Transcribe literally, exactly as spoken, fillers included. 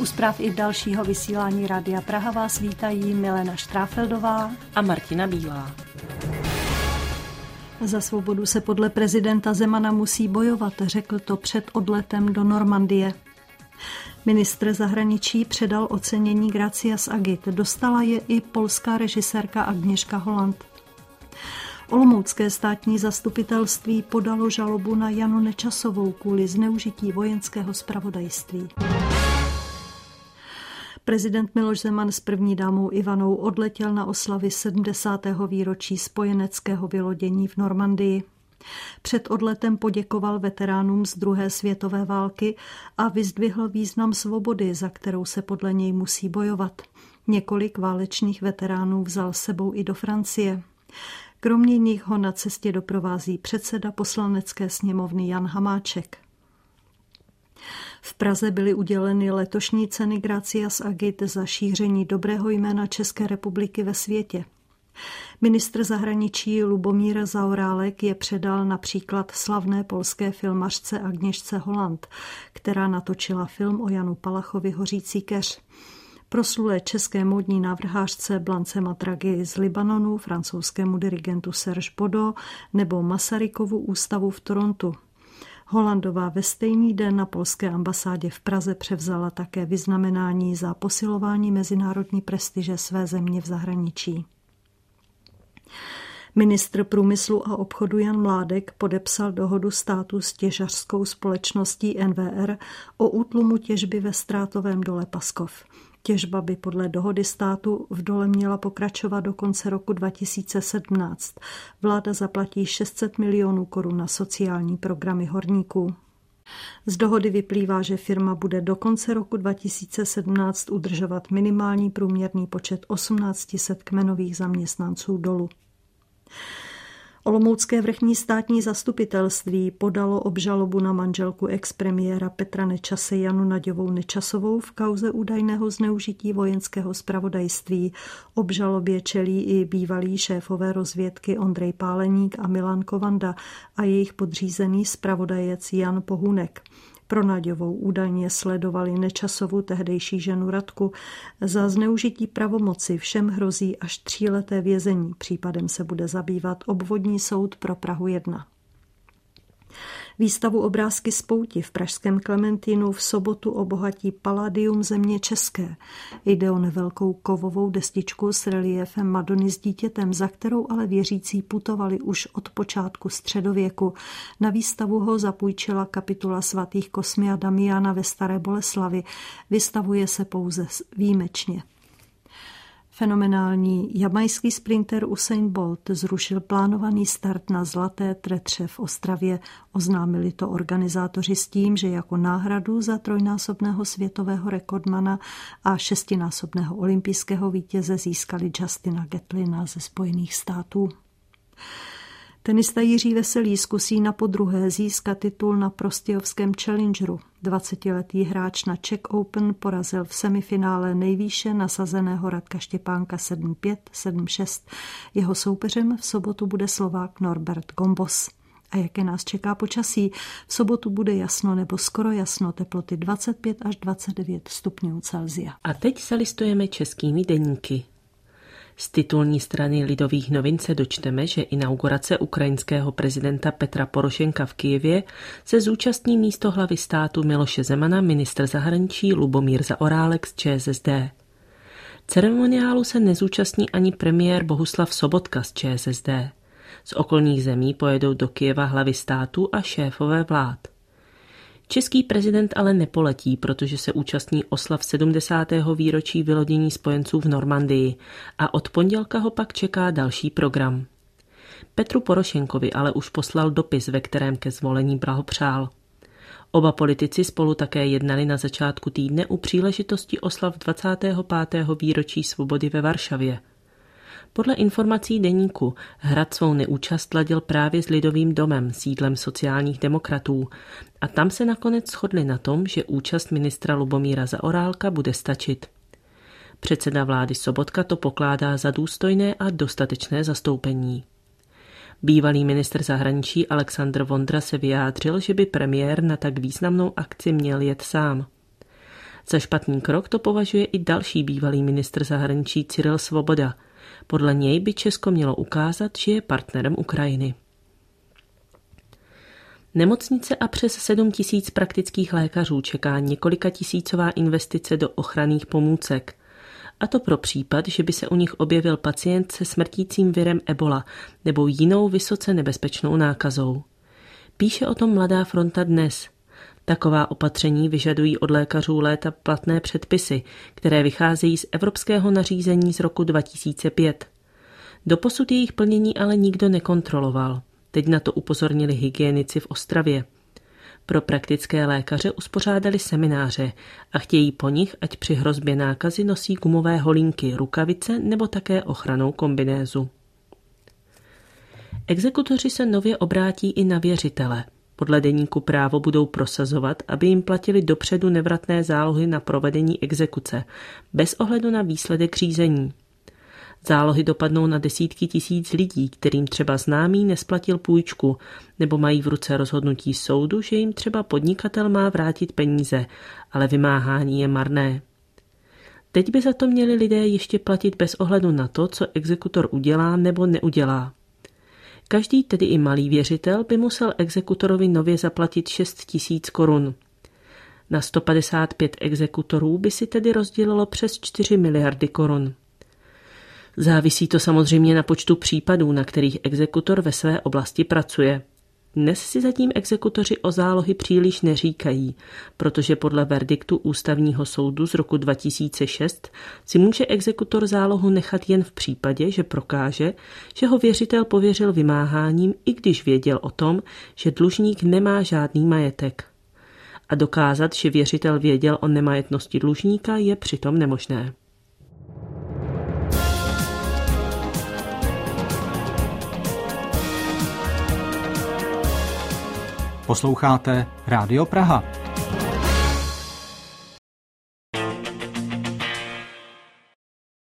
U zpráv i dalšího vysílání Rádia Praha vás vítají Milena Štráfeldová a Martina Bílá. Za svobodu se podle prezidenta Zemana musí bojovat, řekl to před odletem do Normandie. Ministr zahraničí předal ocenění Gracias Agit. Dostala je i polská režisérka Agnieszka Holland. Olomoucké státní zastupitelství podalo žalobu na Janu Nečasovou kvůli zneužití vojenského zpravodajství. Prezident Miloš Zeman s první dámou Ivanou odletěl na oslavy sedmdesátého výročí spojeneckého vylodění v Normandii. Před odletem poděkoval veteránům z druhé světové války a vyzdvihl význam svobody, za kterou se podle něj musí bojovat. Několik válečných veteránů vzal sebou i do Francie. Kromě nich ho na cestě doprovází předseda Poslanecké sněmovny Jan Hamáček. V Praze byly uděleny letošní ceny Gracias Agit za šíření dobrého jména České republiky ve světě. Ministr zahraničí Lubomír Zaorálek je předal například slavné polské filmařce Agnieszce Holland, která natočila film o Janu Palachovi Hořící keř. Proslulé české módní návrhářce Blance Matragi z Libanonu, francouzskému dirigentu Serge Bodo nebo Masarykovu ústavu v Torontu. Hollandová ve stejný den na polské ambasádě v Praze převzala také vyznamenání za posilování mezinárodní prestiže své země v zahraničí. Ministr průmyslu a obchodu Jan Mládek podepsal dohodu státu s těžařskou společností N V R o útlumu těžby ve ztrátovém dole Paskov. Těžba by podle dohody státu v dole měla pokračovat do konce roku dva tisíce sedmnáct. Vláda zaplatí šest set milionů korun na sociální programy horníků. Z dohody vyplývá, že firma bude do konce roku dva tisíce sedmnáct udržovat minimální průměrný počet osmnáct set kmenových zaměstnanců dolu. Olomoucké vrchní státní zastupitelství podalo obžalobu na manželku expremiéra Petra Nečase Janu Naďovou Nečasovou v kauze údajného zneužití vojenského zpravodajství. Obžalobě čelí i bývalí šéfové rozvědky Ondrej Páleník a Milan Kovanda a jejich podřízený zpravodajec Jan Pohunek. Pro Naďovou údajně sledovali Nečasovu tehdejší ženu Radku. Za zneužití pravomoci všem hrozí až tříleté vězení. Případem se bude zabývat obvodní soud pro Prahu jedna. Výstavu Obrázky z pouti v pražském Klementínu v sobotu obohatí Palladium země české. Jde o nevelkou kovovou destičku s reliéfem Madony s dítětem, za kterou ale věřící putovali už od počátku středověku. Na výstavu ho zapůjčila kapitula svatých Kosmy a Damiana ve Staré Boleslavi. Vystavuje se pouze výjimečně. Fenomenální jamajský sprinter Usain Bolt zrušil plánovaný start na Zlaté tretře v Ostravě. Oznámili to organizátoři s tím, že jako náhradu za trojnásobného světového rekordmana a šestinásobného olympijského vítěze získali Justina Gatlina ze Spojených států. Tenista Jiří Veselý zkusí na podruhé získat titul na Prostějovském Challengeru. dvacetiletý hráč na Czech Open porazil v semifinále nejvýše nasazeného Radka Štěpánka sedm pět, sedm šest. Jeho soupeřem v sobotu bude Slovák Norbert Gombos. A jaké nás čeká počasí? V sobotu bude jasno nebo skoro jasno, teploty dvacet pět až dvacet devět stupňů Celsia. A teď se listujeme českými deníky. Z titulní strany Lidových novin se dočteme, že inaugurace ukrajinského prezidenta Petra Porošenka v Kyjevě se zúčastní místo hlavy státu Miloše Zemana ministr zahraničí Lubomír Zaorálek z ČSSD. Ceremoniálu se nezúčastní ani premiér Bohuslav Sobotka z ČSSD. Z okolních zemí pojedou do Kyjeva hlavy státu a šéfové vlád. Český prezident ale nepoletí, protože se účastní oslav sedmdesátého výročí vylodění spojenců v Normandii a od pondělka ho pak čeká další program. Petru Porošenkovi ale už poslal dopis, ve kterém ke zvolení blahopřál. Oba politici spolu také jednali na začátku týdne u příležitosti oslav dvacátého pátého výročí svobody ve Varšavě. Podle informací deníku Hrad svou neúčast ladil právě s Lidovým domem, sídlem sociálních demokratů, a tam se nakonec shodli na tom, že účast ministra Lubomíra Zaorálka bude stačit. Předseda vlády Sobotka to pokládá za důstojné a dostatečné zastoupení. Bývalý ministr zahraničí Alexandr Vondra se vyjádřil, že by premiér na tak významnou akci měl jet sám. Za špatný krok to považuje i další bývalý ministr zahraničí Cyril Svoboda. Podle něj by Česko mělo ukázat, že je partnerem Ukrajiny. Nemocnice a přes sedm tisíc praktických lékařů čeká několika tisícová investice do ochranných pomůcek. A to pro případ, že by se u nich objevil pacient se smrtícím virem Ebola nebo jinou vysoce nebezpečnou nákazou. Píše o tom Mladá fronta dnes. Taková opatření vyžadují od lékařů léta platné předpisy, které vycházejí z evropského nařízení z roku dva tisíce pět. Doposud jejich plnění ale nikdo nekontroloval. Teď na to upozornili hygienici v Ostravě. Pro praktické lékaře uspořádali semináře a chtějí po nich, ať při hrozbě nákazy nosí gumové holínky, rukavice nebo také ochrannou kombinézu. Exekutoři se nově obrátí i na věřitele. Podle deníku Právo budou prosazovat, aby jim platili dopředu nevratné zálohy na provedení exekuce, bez ohledu na výsledek řízení. Zálohy dopadnou na desítky tisíc lidí, kterým třeba známý nesplatil půjčku, nebo mají v ruce rozhodnutí soudu, že jim třeba podnikatel má vrátit peníze, ale vymáhání je marné. Teď by za to měli lidé ještě platit bez ohledu na to, co exekutor udělá nebo neudělá. Každý, tedy i malý věřitel, by musel exekutorovi nově zaplatit šest tisíc korun. Na sto padesát pět exekutorů by si tedy rozdělilo přes čtyři miliardy korun. Závisí to samozřejmě na počtu případů, na kterých exekutor ve své oblasti pracuje. Dnes si zatím exekutoři o zálohy příliš neříkají, protože podle verdiktu Ústavního soudu z roku dva tisíce šest si může exekutor zálohu nechat jen v případě, že prokáže, že ho věřitel pověřil vymáháním, i když věděl o tom, že dlužník nemá žádný majetek. A dokázat, že věřitel věděl o nemajetnosti dlužníka, je přitom nemožné. Posloucháte Rádio Praha.